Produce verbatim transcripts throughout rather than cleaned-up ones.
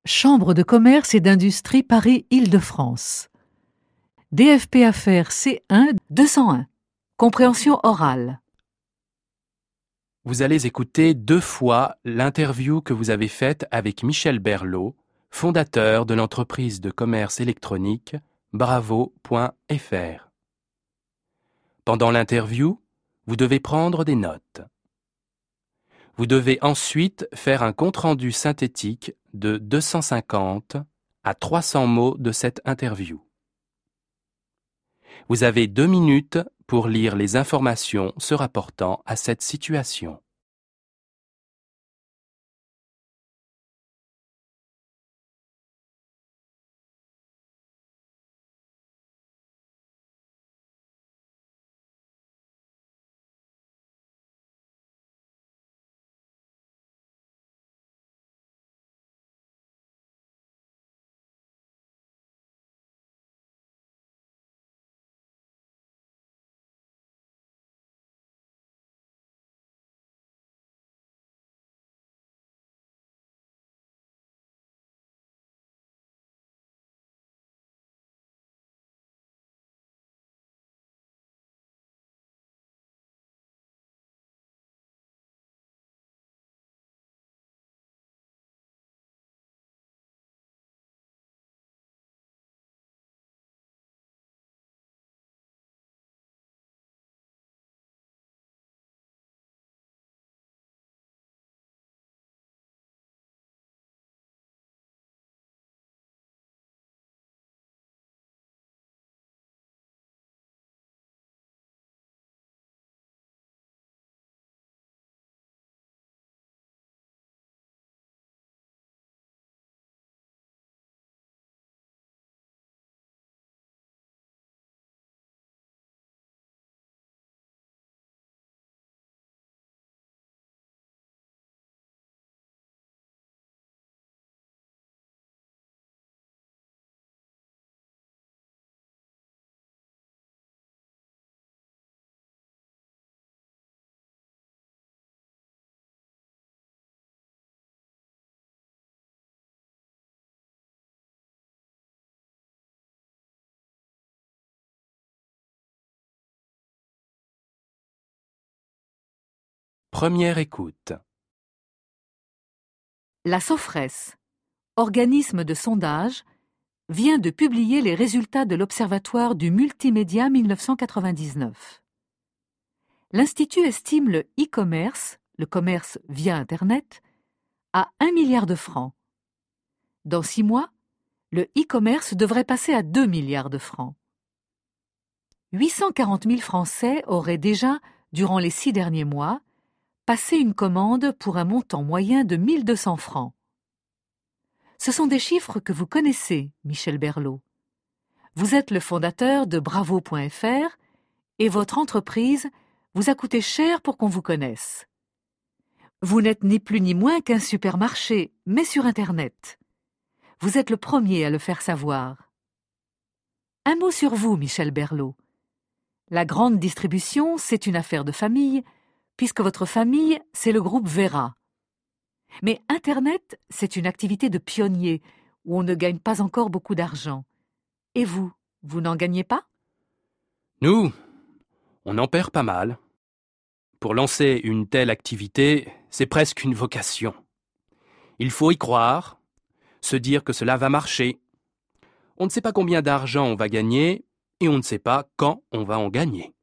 Chambre de commerce et d'industrie Paris-Île-de-France. D F P Affaires C un deux cent un. Compréhension orale. Vous allez écouter deux fois l'interview que vous avez faite avec Michel Berlot, fondateur de l'entreprise de commerce électronique bravo point f r. Pendant l'interview, vous devez prendre des notes. Vous devez ensuite faire un compte-rendu synthétique de deux cent cinquante à trois cents mots de cette interview. Vous avez deux minutes pour lire les informations se rapportant à cette situation. Première écoute. La Sofres, organisme de sondage, vient de publier les résultats de l'Observatoire du multimédia mille neuf cent quatre-vingt-dix-neuf. L'Institut estime le e-commerce, le commerce via Internet, à un milliard de francs. Dans six mois, le e-commerce devrait passer à deux milliards de francs. huit cent quarante mille Français auraient déjà, durant les six derniers mois, passé une commande pour un montant moyen de mille deux cents francs. Ce sont des chiffres que vous connaissez, Michel Berlot. Vous êtes le fondateur de bravo point f r et votre entreprise vous a coûté cher pour qu'on vous connaisse. Vous n'êtes ni plus ni moins qu'un supermarché, mais sur Internet. Vous êtes le premier à le faire savoir. Un mot sur vous, Michel Berlot. La grande distribution, c'est une affaire de famille, puisque votre famille, c'est le groupe Vera. Mais Internet, c'est une activité de pionnier, où on ne gagne pas encore beaucoup d'argent. Et vous, vous n'en gagnez pas ? Nous, on en perd pas mal. Pour lancer une telle activité, c'est presque une vocation. Il faut y croire, se dire que cela va marcher. On ne sait pas combien d'argent on va gagner et on ne sait pas quand on va en gagner.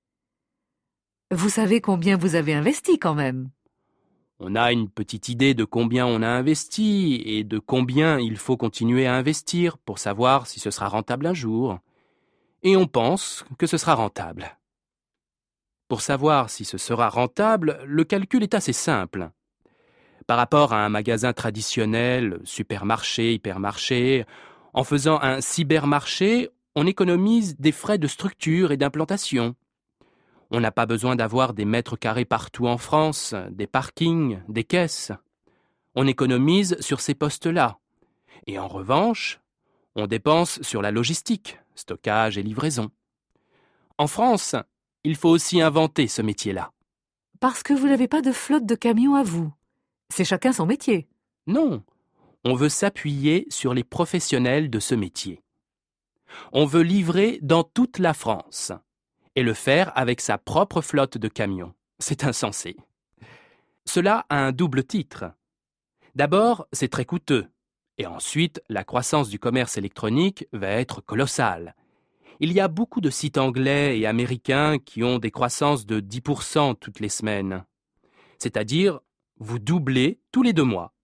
Vous savez combien vous avez investi quand même ? On a une petite idée de combien on a investi et de combien il faut continuer à investir pour savoir si ce sera rentable un jour. Et on pense que ce sera rentable. Pour savoir si ce sera rentable, le calcul est assez simple. Par rapport à un magasin traditionnel, supermarché, hypermarché, en faisant un cybermarché, on économise des frais de structure et d'implantation. On n'a pas besoin d'avoir des mètres carrés partout en France, des parkings, des caisses. On économise sur ces postes-là. Et en revanche, on dépense sur la logistique, stockage et livraison. En France, il faut aussi inventer ce métier-là. Parce que vous n'avez pas de flotte de camions à vous. C'est chacun son métier. Non, on veut s'appuyer sur les professionnels de ce métier. On veut livrer dans toute la France et le faire avec sa propre flotte de camions. C'est insensé. Cela a un double titre. D'abord, c'est très coûteux. Et ensuite, la croissance du commerce électronique va être colossale. Il y a beaucoup de sites anglais et américains qui ont des croissances de dix pour cent toutes les semaines. C'est-à-dire, vous doublez tous les deux mois.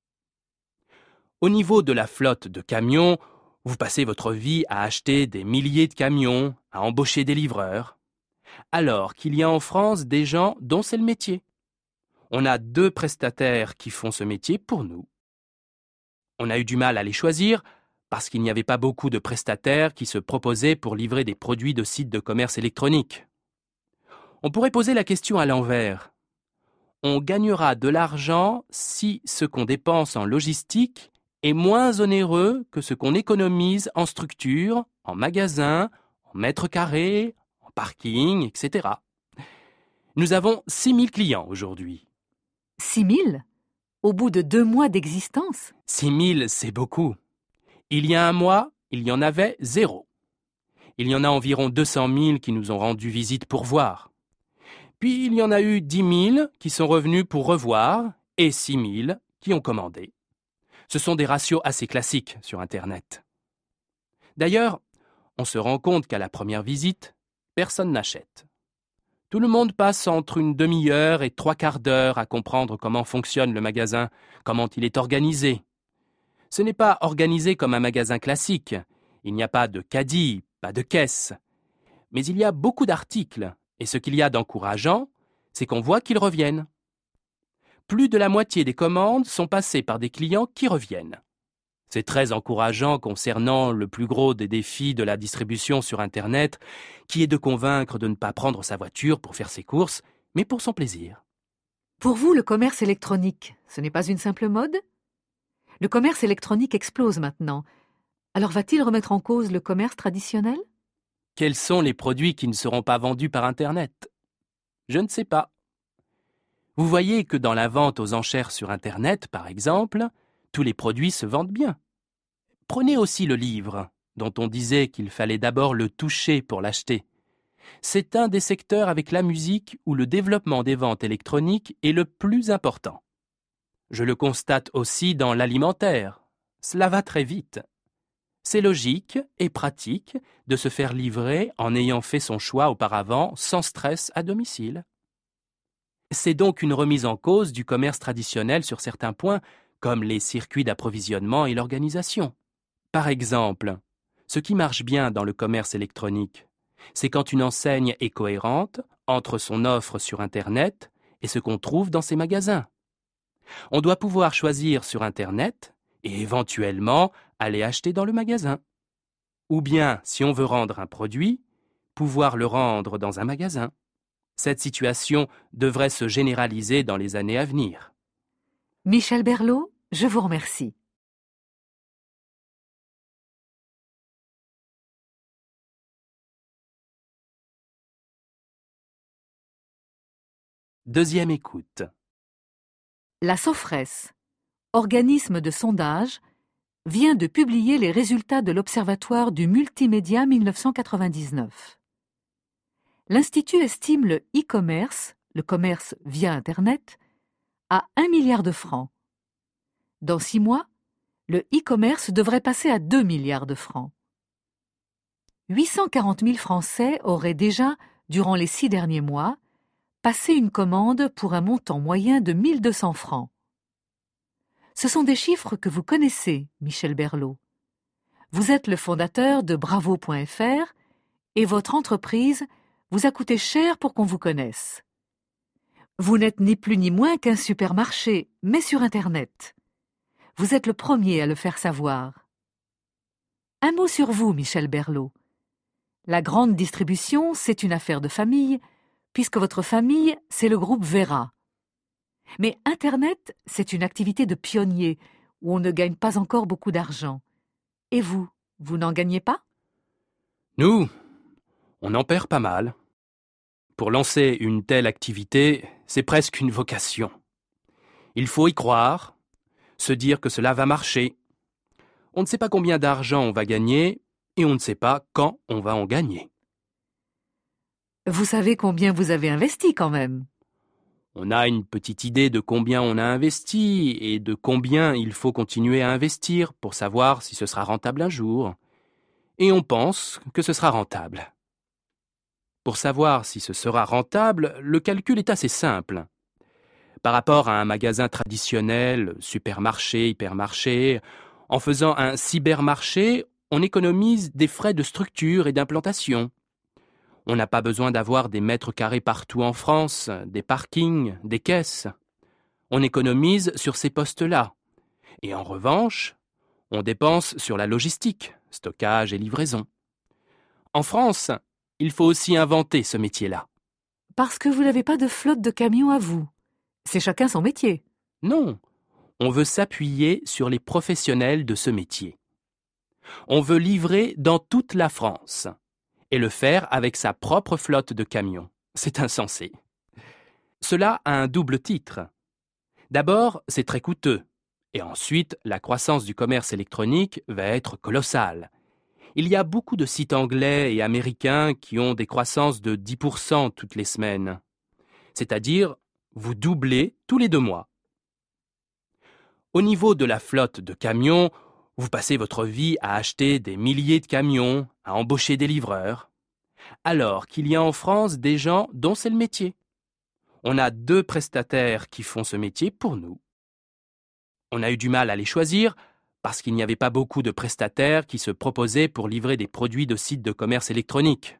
Au niveau de la flotte de camions, vous passez votre vie à acheter des milliers de camions, à embaucher des livreurs. Alors qu'il y a en France des gens dont c'est le métier. On a deux prestataires qui font ce métier pour nous. On a eu du mal à les choisir parce qu'il n'y avait pas beaucoup de prestataires qui se proposaient pour livrer des produits de sites de commerce électronique. On pourrait poser la question à l'envers. On gagnera de l'argent si ce qu'on dépense en logistique est moins onéreux que ce qu'on économise en structure, en magasin, en mètres carrés, en parking, et cetera. Nous avons six mille clients aujourd'hui. Six mille ? Au bout de deux mois d'existence ? Six mille, c'est beaucoup. Il y a un mois, il y en avait zéro. Il y en a environ deux cent mille qui nous ont rendu visite pour voir. Puis il y en a eu dix mille qui sont revenus pour revoir et six mille qui ont commandé. Ce sont des ratios assez classiques sur Internet. D'ailleurs, on se rend compte qu'à la première visite, personne n'achète. Tout le monde passe entre une demi-heure et trois quarts d'heure à comprendre comment fonctionne le magasin, comment il est organisé. Ce n'est pas organisé comme un magasin classique. Il n'y a pas de caddie, pas de caisse. Mais il y a beaucoup d'articles, et ce qu'il y a d'encourageant, c'est qu'on voit qu'ils reviennent. Plus de la moitié des commandes sont passées par des clients qui reviennent. C'est très encourageant concernant le plus gros des défis de la distribution sur Internet, qui est de convaincre de ne pas prendre sa voiture pour faire ses courses, mais pour son plaisir. Pour vous, le commerce électronique, ce n'est pas une simple mode ? Le commerce électronique explose maintenant. Alors va-t-il remettre en cause le commerce traditionnel ? Quels sont les produits qui ne seront pas vendus par Internet ? Je ne sais pas. Vous voyez que dans la vente aux enchères sur Internet, par exemple, tous les produits se vendent bien. Prenez aussi le livre, dont on disait qu'il fallait d'abord le toucher pour l'acheter. C'est un des secteurs avec la musique où le développement des ventes électroniques est le plus important. Je le constate aussi dans l'alimentaire. Cela va très vite. C'est logique et pratique de se faire livrer en ayant fait son choix auparavant sans stress à domicile. C'est donc une remise en cause du commerce traditionnel sur certains points, comme les circuits d'approvisionnement et l'organisation. Par exemple, ce qui marche bien dans le commerce électronique, c'est quand une enseigne est cohérente entre son offre sur Internet et ce qu'on trouve dans ses magasins. On doit pouvoir choisir sur Internet et éventuellement aller acheter dans le magasin. Ou bien, si on veut rendre un produit, pouvoir le rendre dans un magasin. Cette situation devrait se généraliser dans les années à venir. Michel Berlot, je vous remercie. Deuxième écoute. La Sofres, organisme de sondage, vient de publier les résultats de l'Observatoire du multimédia mille neuf cent quatre-vingt-dix-neuf. L'Institut estime le e-commerce, le commerce via Internet, à un milliard de francs. Dans six mois, le e-commerce devrait passer à deux milliards de francs. huit cent quarante mille Français auraient déjà, durant les six derniers mois, passé une commande pour un montant moyen de mille deux cents francs. Ce sont des chiffres que vous connaissez, Michel Berlot. Vous êtes le fondateur de bravo point f r et votre entreprise vous a coûté cher pour qu'on vous connaisse. Vous n'êtes ni plus ni moins qu'un supermarché, mais sur Internet. Vous êtes le premier à le faire savoir. Un mot sur vous, Michel Berlot. La grande distribution, c'est une affaire de famille, puisque votre famille, c'est le groupe Vera. Mais Internet, c'est une activité de pionnier, où on ne gagne pas encore beaucoup d'argent. Et vous, vous n'en gagnez pas ? Nous, on en perd pas mal. Pour lancer une telle activité, c'est presque une vocation. Il faut y croire, se dire que cela va marcher. On ne sait pas combien d'argent on va gagner et on ne sait pas quand on va en gagner. Vous savez combien vous avez investi quand même. On a une petite idée de combien on a investi et de combien il faut continuer à investir pour savoir si ce sera rentable un jour. Et on pense que ce sera rentable. Pour savoir si ce sera rentable, le calcul est assez simple. Par rapport à un magasin traditionnel, supermarché, hypermarché, en faisant un cybermarché, on économise des frais de structure et d'implantation. On n'a pas besoin d'avoir des mètres carrés partout en France, des parkings, des caisses. On économise sur ces postes-là. Et en revanche, on dépense sur la logistique, stockage et livraison. En France, il faut aussi inventer ce métier-là. Parce que vous n'avez pas de flotte de camions à vous. C'est chacun son métier. Non, on veut s'appuyer sur les professionnels de ce métier. On veut livrer dans toute la France et le faire avec sa propre flotte de camions. C'est insensé. Cela a un double titre. D'abord, c'est très coûteux. Et ensuite, la croissance du commerce électronique va être colossale. Il y a beaucoup de sites anglais et américains qui ont des croissances de dix pour cent toutes les semaines. C'est-à-dire, vous doublez tous les deux mois. Au niveau de la flotte de camions, vous passez votre vie à acheter des milliers de camions, à embaucher des livreurs, alors qu'il y a en France des gens dont c'est le métier. On a deux prestataires qui font ce métier pour nous. On a eu du mal à les choisir parce qu'il n'y avait pas beaucoup de prestataires qui se proposaient pour livrer des produits de sites de commerce électronique.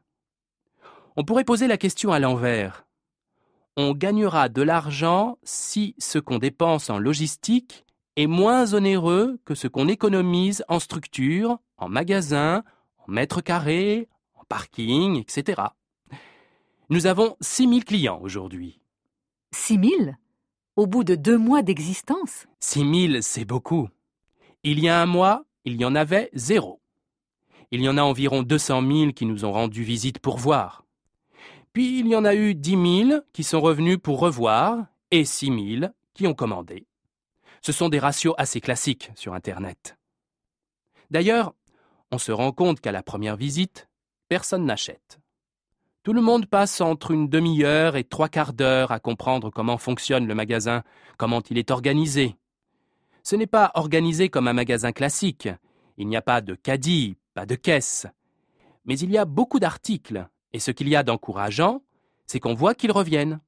On pourrait poser la question à l'envers. On gagnera de l'argent si ce qu'on dépense en logistique est moins onéreux que ce qu'on économise en structure, en magasin, en mètres carrés, en parking, et cetera. Nous avons six mille clients aujourd'hui. Six mille ? Au bout de deux mois d'existence ? Six mille, c'est beaucoup. Il y a un mois, il y en avait zéro. Il y en a environ deux cent mille qui nous ont rendu visite pour voir. Puis il y en a eu dix mille qui sont revenus pour revoir et six mille qui ont commandé. Ce sont des ratios assez classiques sur Internet. D'ailleurs, on se rend compte qu'à la première visite, personne n'achète. Tout le monde passe entre une demi-heure et trois quarts d'heure à comprendre comment fonctionne le magasin, comment il est organisé. Ce n'est pas organisé comme un magasin classique. Il n'y a pas de caddie, pas de caisse. Mais il y a beaucoup d'articles, et ce qu'il y a d'encourageant, c'est qu'on voit qu'ils reviennent.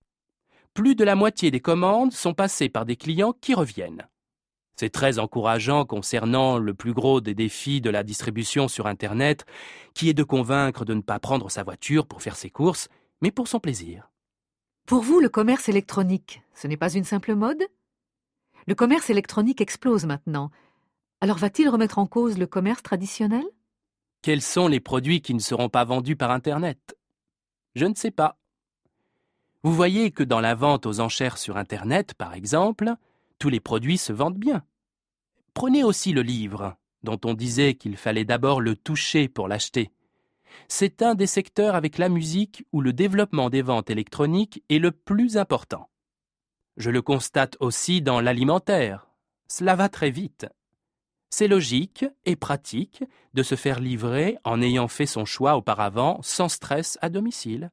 Plus de la moitié des commandes sont passées par des clients qui reviennent. C'est très encourageant concernant le plus gros des défis de la distribution sur Internet, qui est de convaincre de ne pas prendre sa voiture pour faire ses courses, mais pour son plaisir. Pour vous, le commerce électronique, ce n'est pas une simple mode ? Le commerce électronique explose maintenant. Alors va-t-il remettre en cause le commerce traditionnel ? Quels sont les produits qui ne seront pas vendus par Internet ? Je ne sais pas. Vous voyez que dans la vente aux enchères sur Internet, par exemple, tous les produits se vendent bien. Prenez aussi le livre, dont on disait qu'il fallait d'abord le toucher pour l'acheter. C'est un des secteurs avec la musique où le développement des ventes électroniques est le plus important. Je le constate aussi dans l'alimentaire. Cela va très vite. C'est logique et pratique de se faire livrer en ayant fait son choix auparavant sans stress à domicile.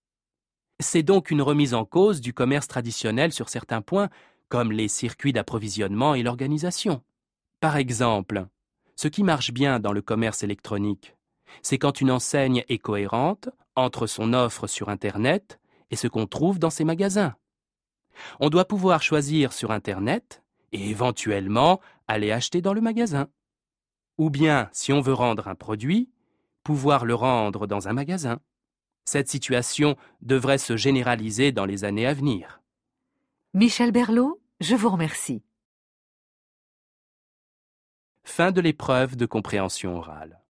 C'est donc une remise en cause du commerce traditionnel sur certains points, comme les circuits d'approvisionnement et l'organisation. Par exemple, ce qui marche bien dans le commerce électronique, c'est quand une enseigne est cohérente entre son offre sur Internet et ce qu'on trouve dans ses magasins. On doit pouvoir choisir sur Internet et éventuellement aller acheter dans le magasin. Ou bien, si on veut rendre un produit, pouvoir le rendre dans un magasin. Cette situation devrait se généraliser dans les années à venir. Michel Berlot, je vous remercie. Fin de l'épreuve de compréhension orale.